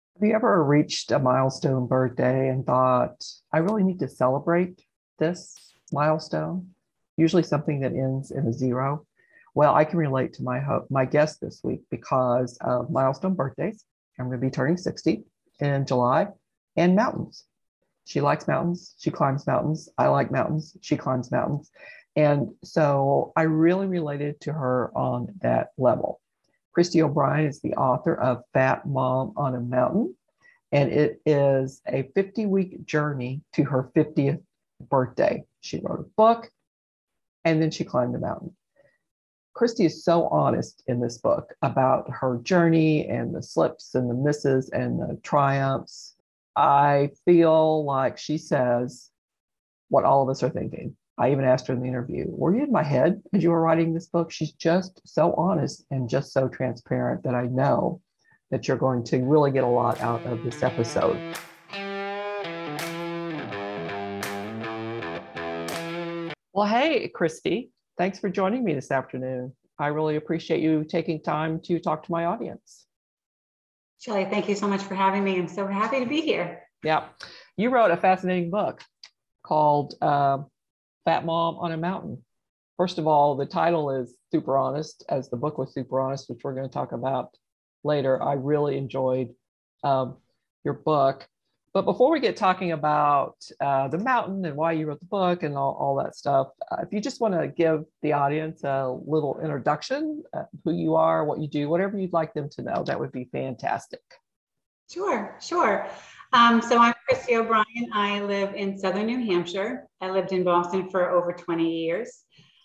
Have you ever reached a milestone birthday and thought, I really need to celebrate this milestone? Usually something that ends in a zero. Well, I can relate to my guest this week because of milestone birthdays. I'm going to be turning 60 in July and mountains. She likes mountains. She climbs mountains. I like mountains. She climbs mountains. And so I really related to her on that level. Christy O'Brien is the author of Fat Mom on a Mountain, and it is a 50-week journey to her 50th birthday. She wrote a book and then she climbed the mountain. Christy is so honest in this book about her journey and the slips and the misses and the triumphs. I feel like she says what all of us are thinking. I even asked her in the interview, were you in my head as you were writing this book? She's just so honest and just so transparent that I know that you're going to really get a lot out of this episode. Well, hey, Christy, thanks for joining me this afternoon. I really appreciate you taking time to talk to my audience. Shelley, thank you so much for having me. I'm so happy to be here. Yeah, you wrote a fascinating book called Fat Mom on a Mountain. First of all, the title is super honest, as the book was super honest, which we're going to talk about later. I really enjoyed your book. But before we get talking about the mountain and why you wrote the book and all that stuff, if you just want to give the audience a little introduction, who you are, what you do, whatever you'd like them to know, that would be fantastic. Sure. So I'm Christy O'Brien. I live in Southern New Hampshire. I lived in Boston for over 20 years.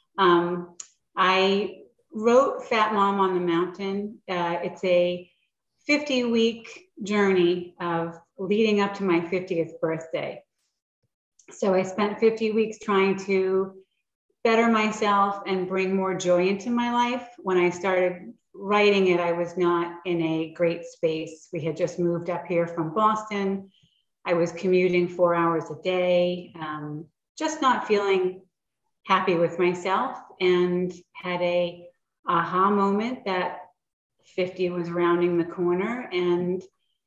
I wrote Fat Mom on the Mountain. It's a 50-week journey of leading up to my 50th birthday. So I spent 50 weeks trying to better myself and bring more joy into my life. When I started writing it, I was not in a great space. We had just moved up here from Boston. I was commuting 4 hours a day, just not feeling happy with myself, and had a aha moment that 50 was rounding the corner, and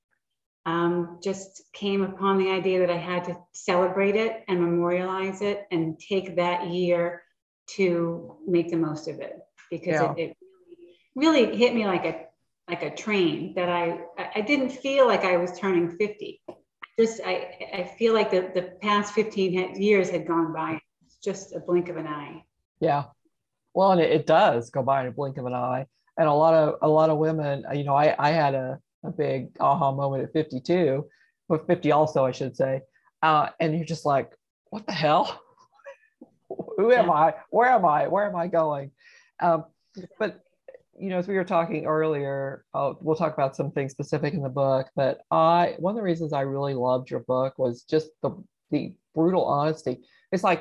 just came upon the idea that I had to celebrate it and memorialize it and take that year to make the most of it, because it really hit me like a train that I didn't feel like I was turning 50. I feel like the past 15 years had gone by. It's just a blink of an eye. Yeah. Well, and it does go by in a blink of an eye. And a lot of women, I had a big aha moment at 52, but 50 also, I should say. And you're just like, what the hell? Who am I? Where am I? Where am I going? But as we were talking earlier, we'll talk about some things specific in the book, but one of the reasons I really loved your book was just the brutal honesty. It's like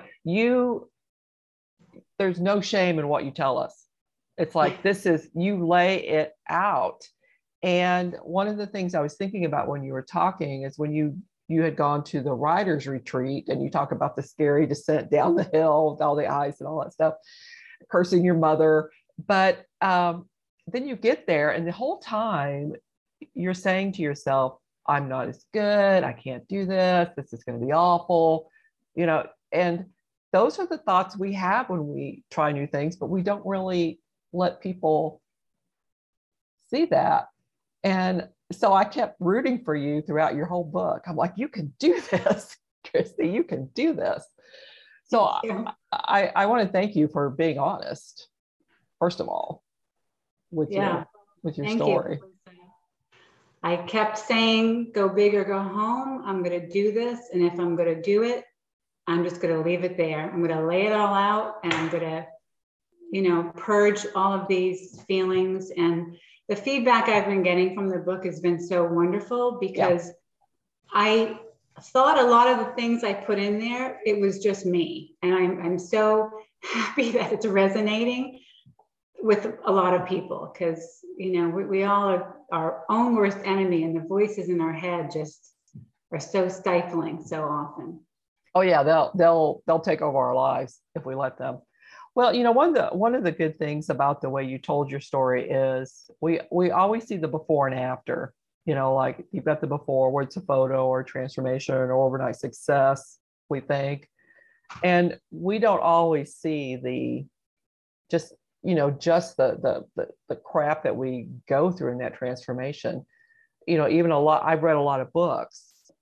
there's no shame in what you tell us. It's like, you lay it out. And one of the things I was thinking about when you were talking is when you had gone to the writer's retreat and you talk about the scary descent down the hill with all the ice and all that stuff, cursing your mother. But then you get there and the whole time you're saying to yourself, I'm not as good. I can't do this. This is going to be awful. And those are the thoughts we have when we try new things, but we don't really let people see that. And so I kept rooting for you throughout your whole book. I'm like, you can do this, Christy, you can do this. So I want to thank you for being honest, first of all, with your story. I kept saying, go big or go home. I'm going to do this. And if I'm going to do it, I'm just going to leave it there. I'm going to lay it all out, and I'm going to, purge all of these feelings. And the feedback I've been getting from the book has been so wonderful, because I thought a lot of the things I put in there, it was just me. And I'm so happy that it's resonating with a lot of people, because, we all are our own worst enemy, and the voices in our head just are so stifling so often. Oh yeah, they'll take over our lives if we let them. Well, one of the good things about the way you told your story is we always see the before and after, you know, like you've got the before where it's a photo or transformation or overnight success, we think. And we don't always see the just, you know, just the crap that we go through in that transformation. You know, even a lot, I've read a lot of books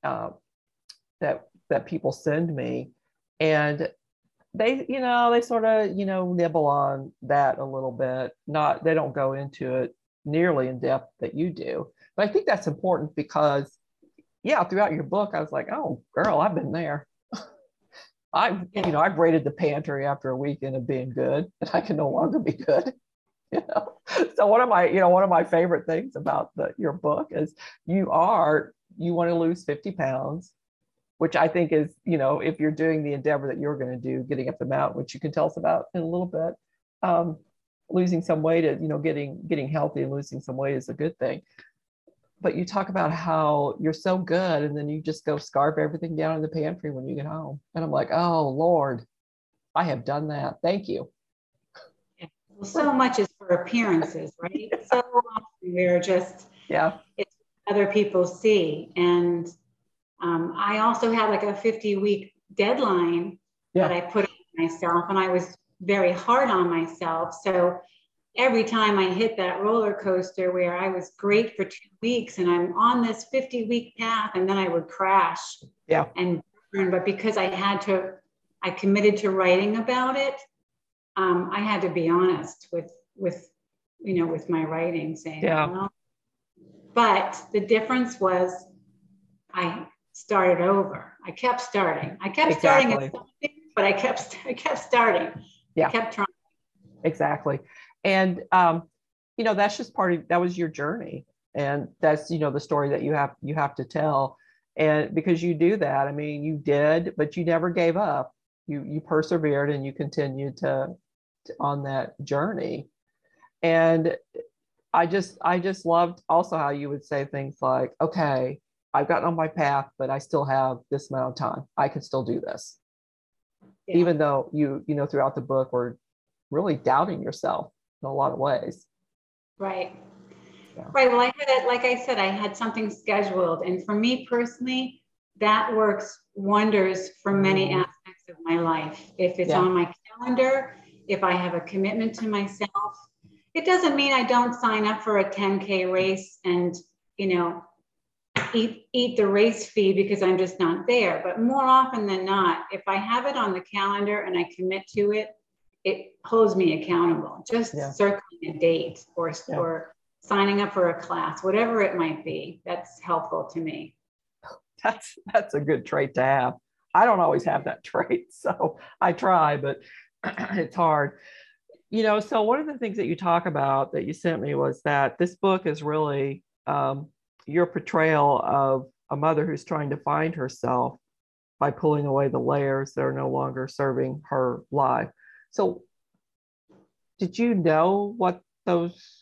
that people send me, and they, you know, they sort of, you know, nibble on that a little bit. Not, they don't go into it nearly in depth that you do. But I think that's important because, yeah, throughout your book, I was like, oh, girl, I've been there. You know, I've raided the pantry after a weekend of being good, and I can no longer be good. You know, so one of my, you know, one of my favorite things about your book is you want to lose 50 pounds, which I think is, you know, if you're doing the endeavor that you're going to do, getting up the mountain, which you can tell us about in a little bit, losing some weight, you know, getting healthy and losing some weight is a good thing. But you talk about how you're so good, and then you just go scarf everything down in the pantry when you get home. And I'm like, oh Lord, I have done that. Thank you. Well, so much is for appearances, right? So often we're just, it's other people see. And I also had like a 50-week deadline that I put on myself, and I was very hard on myself. So every time I hit that roller coaster where I was great for 2 weeks and I'm on this 50-week path, and then I would crash and burn. But because I committed to writing about it, I had to be honest with you know, with my writing, saying, well, but the difference was I started over. I kept starting. I kept starting at something, but I kept starting. I kept trying. Exactly. And you know, that's just that was your journey. And that's, you know, the story that you have to tell. And because you do that, I mean, you did, but you never gave up. You persevered and you continued on that journey. And I just loved also how you would say things like, okay, I've gotten on my path, but I still have this amount of time. I can still do this. Even though you know, throughout the book were really doubting yourself in a lot of ways. Right. Right. Well, I had it, like I said, I had something scheduled. And for me personally, that works wonders for many aspects of my life. If it's on my calendar, if I have a commitment to myself, it doesn't mean I don't sign up for a 10K race and, you know, eat the race fee because I'm just not there. But more often than not, if I have it on the calendar and I commit to it, it holds me accountable. Just circling a date or signing up for a class, whatever it might be, that's helpful to me. That's a good trait to have. I don't always have that trait, so I try, but it's hard. You know, so one of the things that you talk about that you sent me was that this book is really your portrayal of a mother who's trying to find herself by pulling away the layers that are no longer serving her life. So did you know what those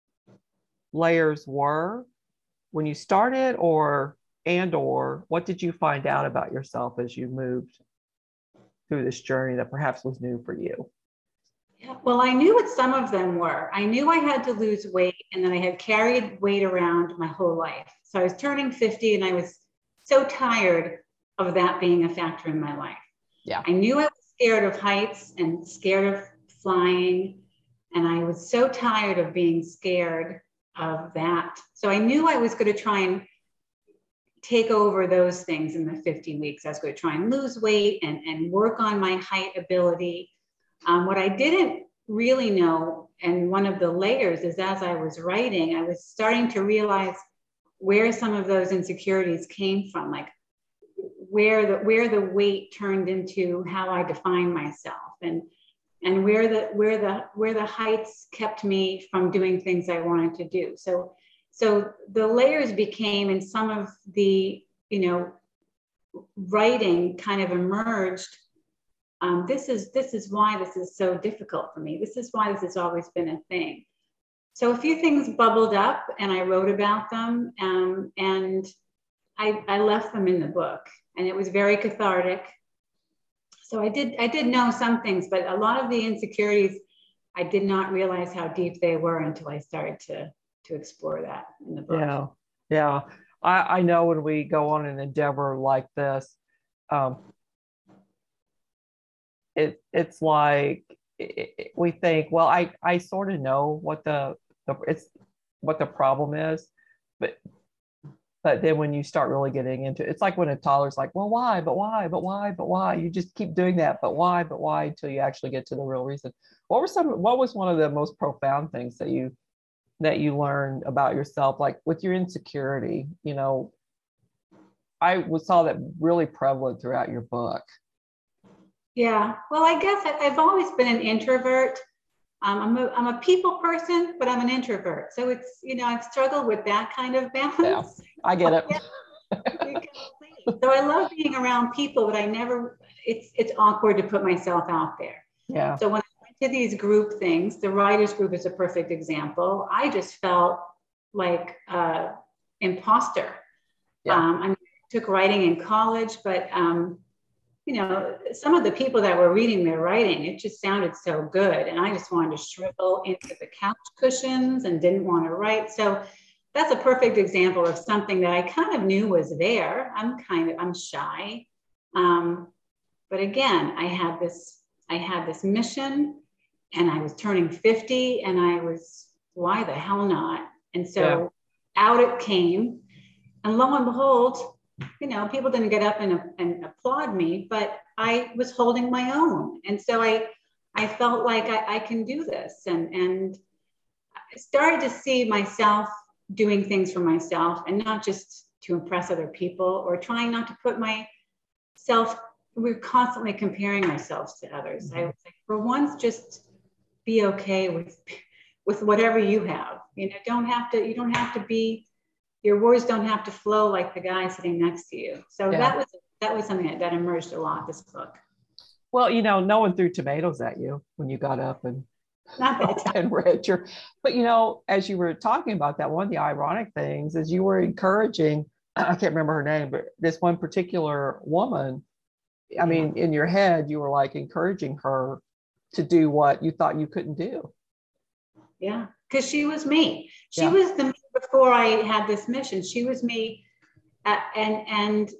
layers were when you started, or what did you find out about yourself as you moved through this journey that perhaps was new for you? Yeah, well, I knew what some of them were. I knew I had to lose weight, and then I had carried weight around my whole life. So I was turning 50 and I was so tired of that being a factor in my life. Yeah. I knew I was scared of heights and scared of flying. And I was so tired of being scared of that. So I knew I was going to try and take over those things in the 50 weeks. I was going to try and lose weight and work on my height ability. What I didn't really know, and one of the layers is, as I was writing, I was starting to realize where some of those insecurities came from, like where the weight turned into how I define myself, and where the heights kept me from doing things I wanted to do. So the layers became, and some of the, you know, writing kind of emerged. This is why this is so difficult for me. This is why this has always been a thing. So a few things bubbled up and I wrote about them, and I left them in the book, and it was very cathartic. So I did know some things, but a lot of the insecurities, I did not realize how deep they were until I started to explore that in the book. Yeah. Yeah. I know when we go on an endeavor like this, um, it's like we think, well, I sort of know what it's what the problem is, but then when you start really getting into it, it's like when a toddler's like, well, why, but why, but why, but why? You just keep doing that, but why, until you actually get to the real reason. What was one of the most profound things that you learned about yourself, like with your insecurity? You know, saw that really prevalent throughout your book. Yeah. Well, I guess I've always been an introvert. I'm a people person, but I'm an introvert. So it's, I've struggled with that kind of Yeah, balance. I get it. Yeah, so I love being around people, but it's awkward to put myself out there. Yeah. So when I went to these group things, the writers group is a perfect example. I just felt like imposter. Yeah. I mean, I took writing in college, but some of the people that were reading their writing, it just sounded so good. And I just wanted to shrivel into the couch cushions and didn't want to write. So that's a perfect example of something that I kind of knew was there. I'm shy. But again, I had this mission, and I was turning 50, and why the hell not? And so out it came. And lo and behold, people didn't get up and applaud me, but I was holding my own. And so I felt like I can do this. And I started to see myself doing things for myself and not just to impress other people, or trying not to put myself, we're constantly comparing ourselves to others. I was like, for once, just be okay with whatever you have. You don't have to be, your words don't have to flow like the guy sitting next to you. So that was something that emerged a lot, this book. Well, no one threw tomatoes at you when you got up and Not that and read your, but as you were talking about that, one of the ironic things is you were encouraging, I can't remember her name, but this one particular woman, I mean, in your head, you were like encouraging her to do what you thought you couldn't do. Yeah, because she was me. She was the me before I had this mission. She was me, and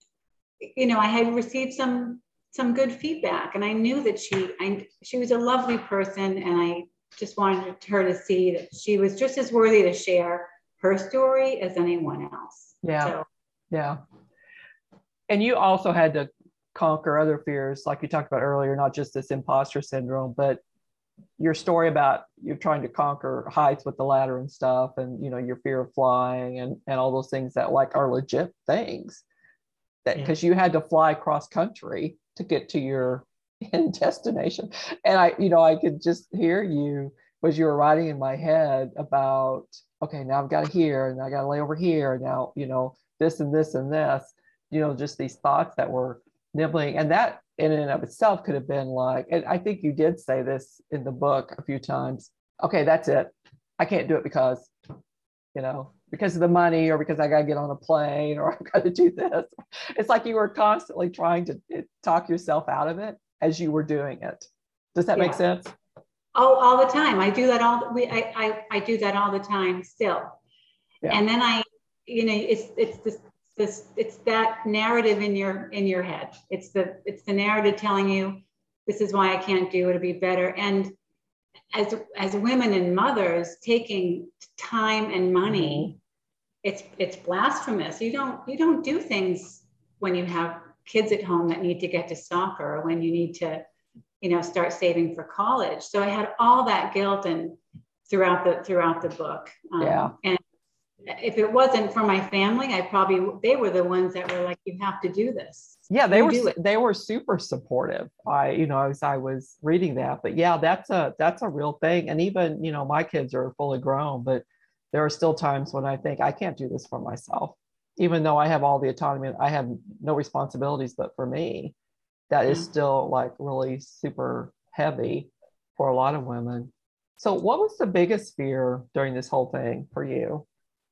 I had received some good feedback, and I knew that she was a lovely person, and I just wanted her to see that she was just as worthy to share her story as anyone else. Yeah, yeah. And you also had to conquer other fears, like you talked about earlier, not just this imposter syndrome, but your story about you're trying to conquer heights with the ladder and stuff, and your fear of flying and all those things that like are legit things, that because you had to fly cross country to get to your end destination. And I could just hear you as you were writing in my head about, okay, now I've got to here and I got to lay over here now, this and this and this, just these thoughts that were nibbling. And that in and of itself could have been like, and I think you did say this in the book a few times, okay, that's it, I can't do it because of the money, or because I got to get on a plane, or I've got to do this. It's like you were constantly trying to talk yourself out of it as you were doing it. Does that make sense? Oh, all the time. I do that I do that all the time still. Yeah. And then it's that narrative in your head. It's the narrative telling you, this is why I can't do it, it'll be better. And as women and mothers, taking time and money, it's blasphemous. You don't do things when you have kids at home that need to get to soccer, or when you need to, start saving for college. So I had all that guilt and throughout the book. And if it wasn't for my family, they were the ones that were like, you have to do this. Yeah, they were super supportive. As I was reading that, but yeah, that's a real thing. And even, my kids are fully grown, but there are still times when I think I can't do this for myself, even though I have all the autonomy. I have no responsibilities, but for me, that is still like really super heavy for a lot of women. So what was the biggest fear during this whole thing for you?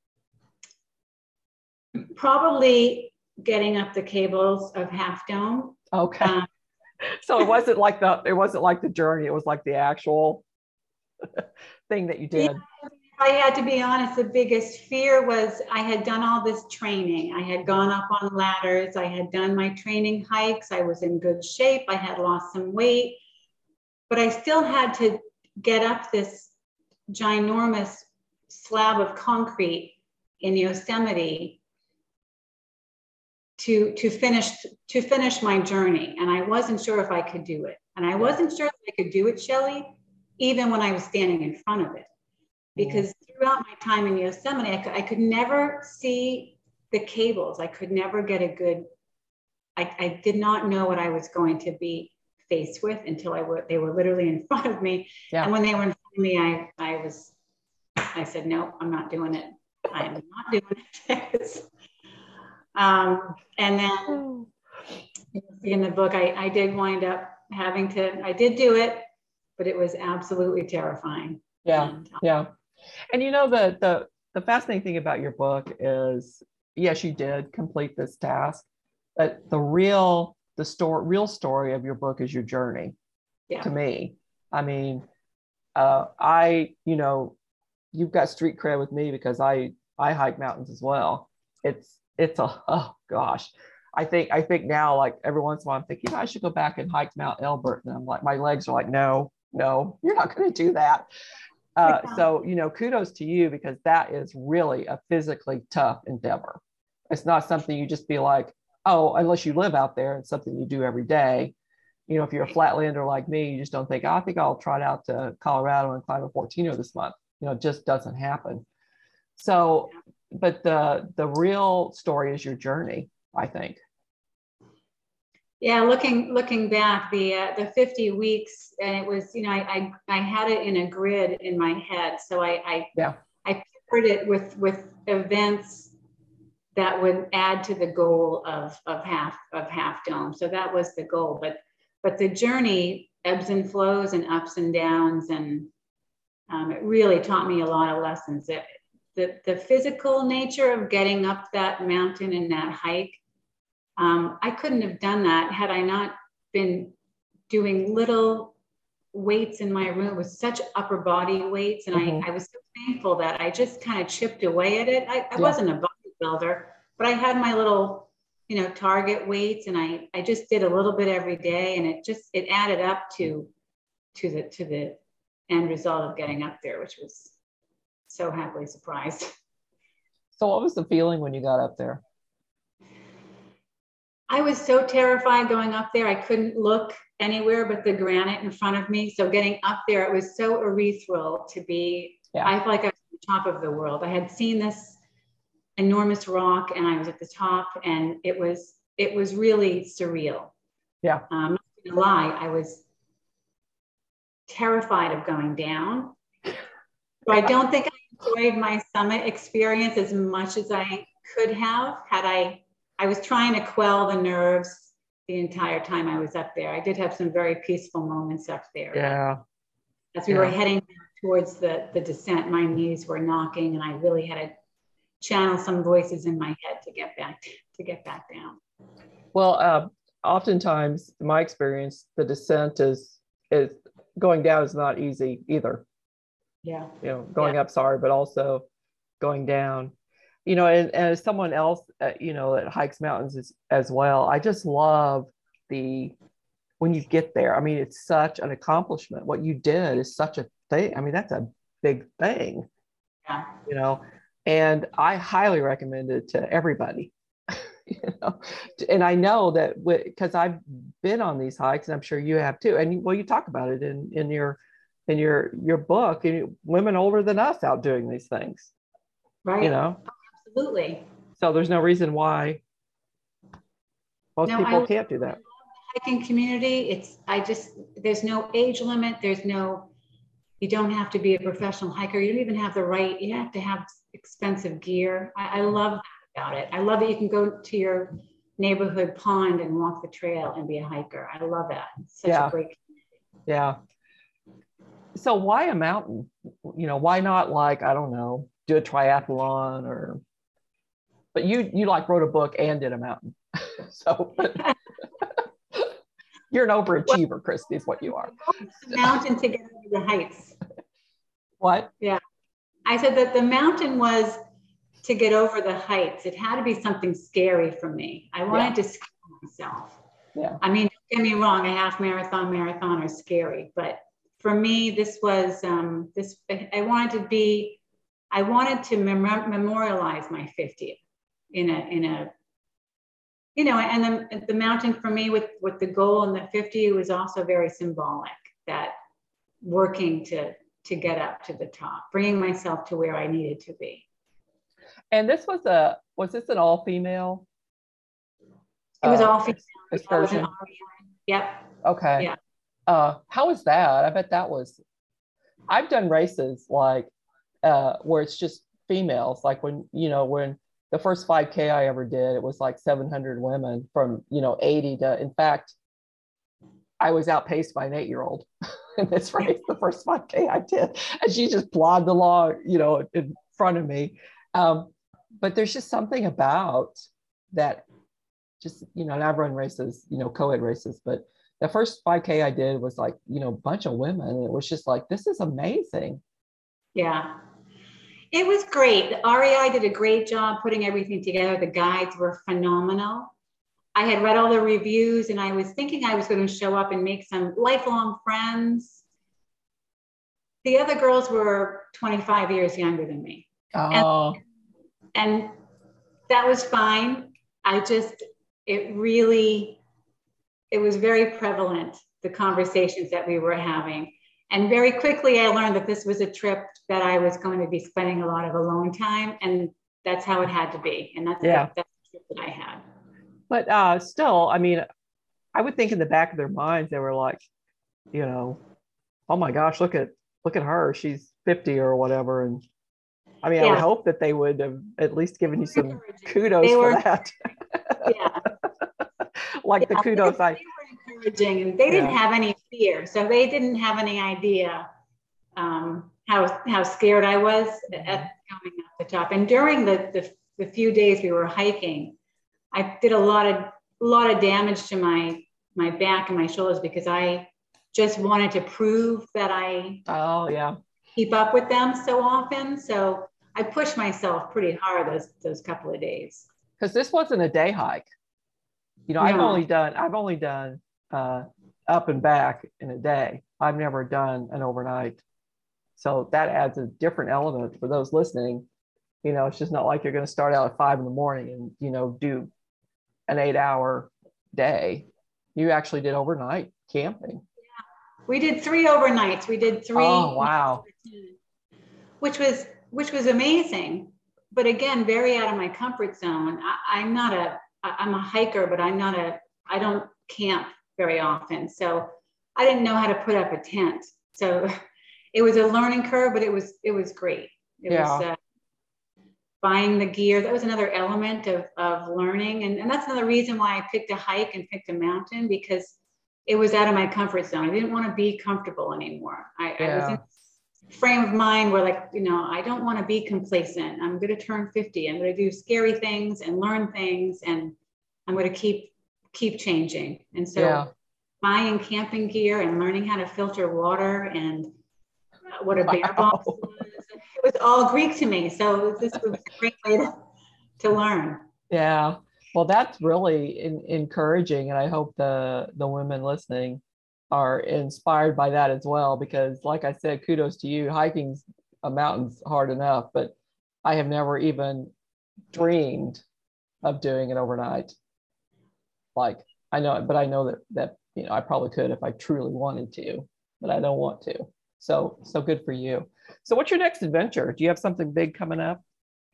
Probably getting up the cables of Half Dome. Okay. So it wasn't like the journey, it was like the actual thing that you did. Yeah, I had to be honest, the biggest fear was I had done all this training. I had gone up on ladders. I had done my training hikes. I was in good shape. I had lost some weight, but I still had to get up this ginormous slab of concrete in Yosemite to finish my journey. And I wasn't sure if I could do it. And I wasn't sure if I could do it, Shelley, even when I was standing in front of it. Because throughout my time in Yosemite, I could never see the cables. I could never get a good, I did not know what I was going to be faced with until they were literally in front of me. Yeah. And when they were in front of me, I said, no, I'm not doing it. I am not doing it. And then in the book, I did wind up I did do it, but it was absolutely terrifying. Yeah. Yeah. And you know, the fascinating thing about your book is, yes, you did complete this task, but the real story of your book is your journey. To me. I mean, you've got street cred with me because I hike mountains as well. Oh gosh. I think now, like every once in a while I'm thinking, I should go back and hike Mount Elbert. And I'm like, my legs are like, no, you're not going to do that. So, kudos to you, because that is really a physically tough endeavor. It's not something you just be like, oh, unless you live out there, it's something you do every day. If you're a flatlander like me, you just don't think, I think I'll trot out to Colorado and climb a 14er this month. It just doesn't happen. So, but the real story is your journey, I think. Yeah, looking back, the 50 weeks, and it was, I had it in a grid in my head. So I paired it with events that would add to the goal of Half Dome. So that was the goal. But the journey ebbs and flows and ups and downs, and it really taught me a lot of lessons. The physical nature of getting up that mountain and that hike, I couldn't have done that had I not been doing little weights in my room with such upper body weights. And I was so thankful that I just kind of chipped away at it. I wasn't a bodybuilder, but I had my little, target weights, and I just did a little bit every day, and it added up to the end result of getting up there, which was so happily surprised. So what was the feeling when you got up there? I was so terrified going up there. I couldn't look anywhere but the granite in front of me. So getting up there, it was so ethereal to be, I felt like I was at the top of the world. I had seen this enormous rock and I was at the top, and it was really surreal. Yeah. I'm not gonna lie, I was terrified of going down. So I don't think I enjoyed my summit experience as much as I could have had I was trying to quell the nerves the entire time I was up there. I did have some very peaceful moments up there. Yeah. As we were heading towards the descent, my knees were knocking, and I really had to channel some voices in my head to get back down. Well, oftentimes, in my experience, the descent is going down is not easy either. Yeah. Going up, sorry, but also going down. And as someone else, that hikes mountains as well, I just love when you get there. I mean, it's such an accomplishment. What you did is such a thing. I mean, that's a big thing. Yeah. And I highly recommend it to everybody. And I know that because I've been on these hikes, and I'm sure you have too. And you talk about it in your book, and women older than us out doing these things. Right. Absolutely. So there's no reason why most people can't do that. Hiking community, there's no age limit. You don't have to be a professional hiker. You don't even have you have to have expensive gear. I love that about it. I love that you can go to your neighborhood pond and walk the trail and be a hiker. I love that. It's such a great community. Yeah. So why a mountain? Why not, like, I don't know, do a triathlon but you like wrote a book and did a mountain. So you're an overachiever, Christy, is what you are. The mountain to get over the heights. What? Yeah. I said that the mountain was to get over the heights. It had to be something scary for me. I wanted to scare myself. Yeah. I mean, don't get me wrong, a half marathon are scary, but for me, this was this. I wanted to memorialize my 50th in a you know, and the mountain for me with the goal and the 50 was also very symbolic, that working to get up to the top, bringing myself to where I needed to be. And this was this an all female? It was all female. Excursion. Yep. Okay. Yeah. How was that? I bet that was. I've done races like where it's just females, like when the first 5K I ever did, it was like 700 women from 80 to. In fact, I was outpaced by an 8-year-old in this race, the first 5K I did, and she just plodded along, in front of me. But there's just something about that. Just and I've run races, co-ed races, but the first 5K I did was like a bunch of women, and it was just like, this is amazing. Yeah, it was great. The REI did a great job putting everything together. The guides were phenomenal. I had read all the reviews, and I was thinking I was going to show up and make some lifelong friends. The other girls were 25 years younger than me. Oh. And that was fine. It was very prevalent, the conversations that we were having. And very quickly, I learned that this was a trip that I was going to be spending a lot of alone time. And that's how it had to be. And that's the trip that I had. But still, I mean, I would think in the back of their minds, they were like, oh my gosh, look at her. She's 50 or whatever. And I mean, I would hope that they would have at least given you some kudos for that. Yeah. Like the kudos they were encouraging, and they didn't have any fear. So they didn't have any idea how scared I was at coming up the top. And during the few days we were hiking, I did a lot of damage to my back and my shoulders because I just wanted to prove that I keep up with them so often. So I pushed myself pretty hard those couple of days. Because this wasn't a day hike. I've only done up and back in a day. I've never done an overnight. So that adds a different element for those listening. It's just not like you're going to start out at 5 a.m. and, do an 8-hour day. You actually did overnight camping. Yeah. We did 3 overnights. We did 3. Oh, wow. Which was amazing. But again, very out of my comfort zone. I'm a hiker, but I don't camp very often. So I didn't know how to put up a tent. So it was a learning curve, but it was great. It was buying the gear. That was another element of learning. And that's another reason why I picked a hike and picked a mountain, because it was out of my comfort zone. I didn't want to be comfortable anymore. I was in a frame of mind where I don't want to be complacent. I'm going to turn 50. I'm going to do scary things and learn things, and I'm going to keep changing. And so buying camping gear and learning how to filter water and what a bear box was, it was all Greek to me. So this was a great way to learn. Yeah. Well, that's really encouraging. And I hope the women listening are inspired by that as well, because like I said, kudos to you. Hiking's a mountain's hard enough, but I have never even dreamed of doing it overnight. Like I know that I probably could if I truly wanted to, but I don't want to. So good for you. So what's your next adventure? Do you have something big coming up?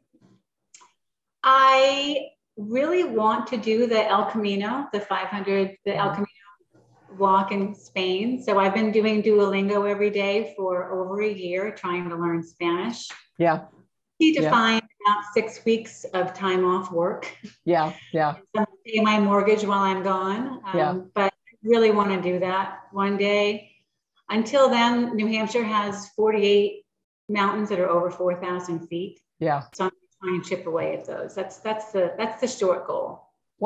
I really want to do the El Camino, the 500, the El Camino walk in Spain. So I've been doing Duolingo every day for over a year, trying to learn Spanish. Yeah. Need to find about 6 weeks of time off work. Yeah. Pay my mortgage while I'm gone. But I really want to do that one day. Until then, New Hampshire has 48 mountains that are over 4,000 feet. Yeah. So I'm trying to chip away at those. That's the short goal.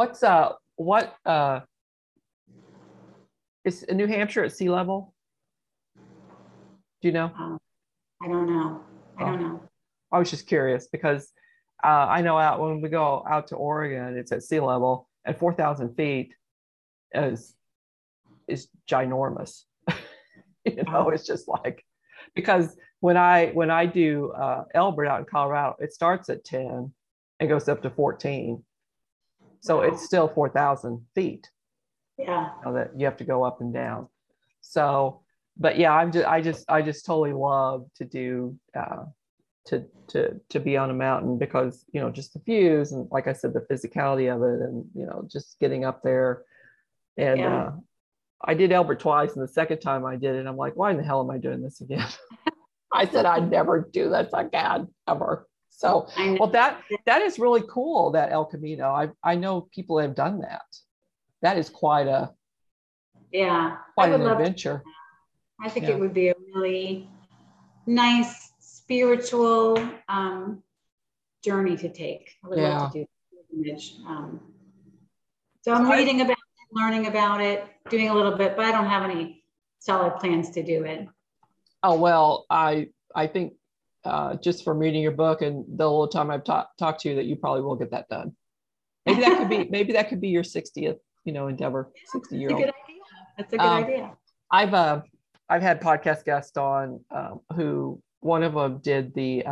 Is New Hampshire at sea level? Do you know? I don't know. I don't know. I was just curious because I know out when we go out to Oregon, it's at sea level, and 4,000 feet is ginormous. It's just like, because when I do Elbert out in Colorado, it starts at 10 and goes up to 14. So it's still 4,000 feet. Yeah. That you have to go up and down. So, but yeah, I just totally love to do to be on a mountain because, just the views and, like I said, the physicality of it, and, just getting up there. And I did Elbert twice, and the second time I did it, I'm like, why in the hell am I doing this again? I said I'd never do this again, ever. So, well, that is really cool, that El Camino. I know people have done that. That is quite an adventure. I think it would be a really nice spiritual journey to take. I would love to do pilgrimage. So I'm reading about it, learning about it, doing a little bit, but I don't have any solid plans to do it. Oh, well, I think just from reading your book and the little time I've talked to you, that you probably will get that done. Maybe that could be your 60th, endeavor, 60-year-old. That's a good idea. I've had podcast guests on who, one of them did the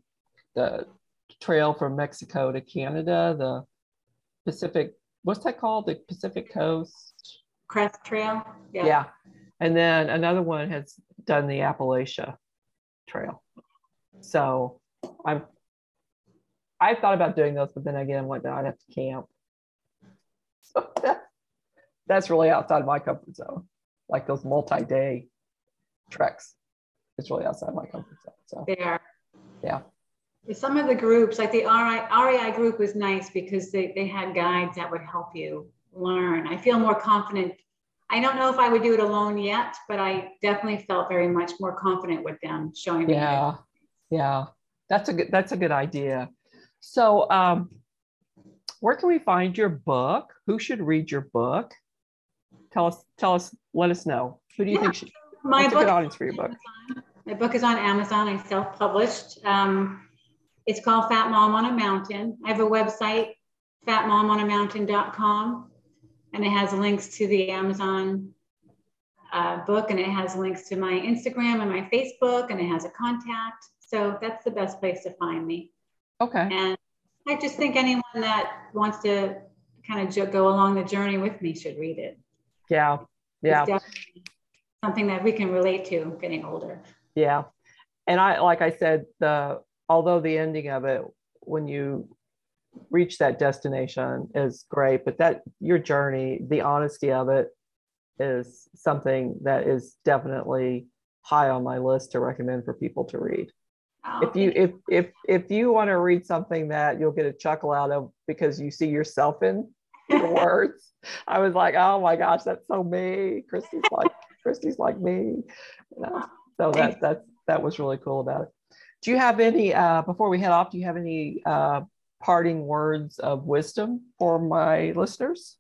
trail from Mexico to Canada, the Pacific, what's that called? The Pacific Coast Crest Trail. Yeah. And then another one has done the Appalachia Trail. So I thought about doing those, but then again, I'm like, no, I'd have to camp. So that's really outside my comfort zone. Like those multi-day treks, it's really outside my comfort zone. So they are. Yeah. Some of the groups, like the REI group, was nice because they had guides that would help you learn. I feel more confident. I don't know if I would do it alone yet, but I definitely felt very much more confident with them showing me. Yeah, that's a good idea. So where can we find your book? Who should read your book? Tell us, let us know. Who do you think should? What's a good audience for your book? My book is on Amazon. I self-published. It's called Fat Mom on a Mountain. I have a website, fatmomonamountain.com, and it has links to the Amazon book, and it has links to my Instagram and my Facebook, and it has a contact. So that's the best place to find me. Okay. And I just think anyone that wants to kind of go along the journey with me should read it. Yeah. It's definitely something that we can relate to getting older. Yeah. And like I said, although the ending of it, when you reach that destination, is great, but that your journey, the honesty of it, is something that is definitely high on my list to recommend for people to read. Oh, if you want to read something that you'll get a chuckle out of because you see yourself in the words, I was like, oh my gosh, that's so me. Christy's like me. So that was really cool about it. Do you have any before we head off? Do you have any parting words of wisdom for my listeners?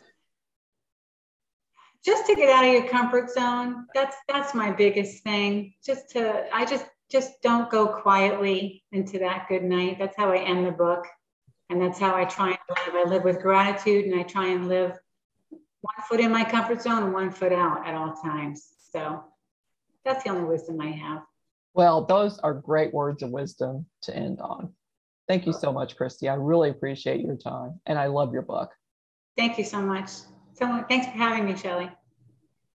Just to get out of your comfort zone. That's my biggest thing. Just don't go quietly into that good night. That's how I end the book. And that's how I try and live. I live with gratitude, and I try and live one foot in my comfort zone and one foot out at all times. So that's the only wisdom I have. Well, those are great words of wisdom to end on. Thank you so much, Christy. I really appreciate your time, and I love your book. Thank you so much. Thanks for having me, Shelley.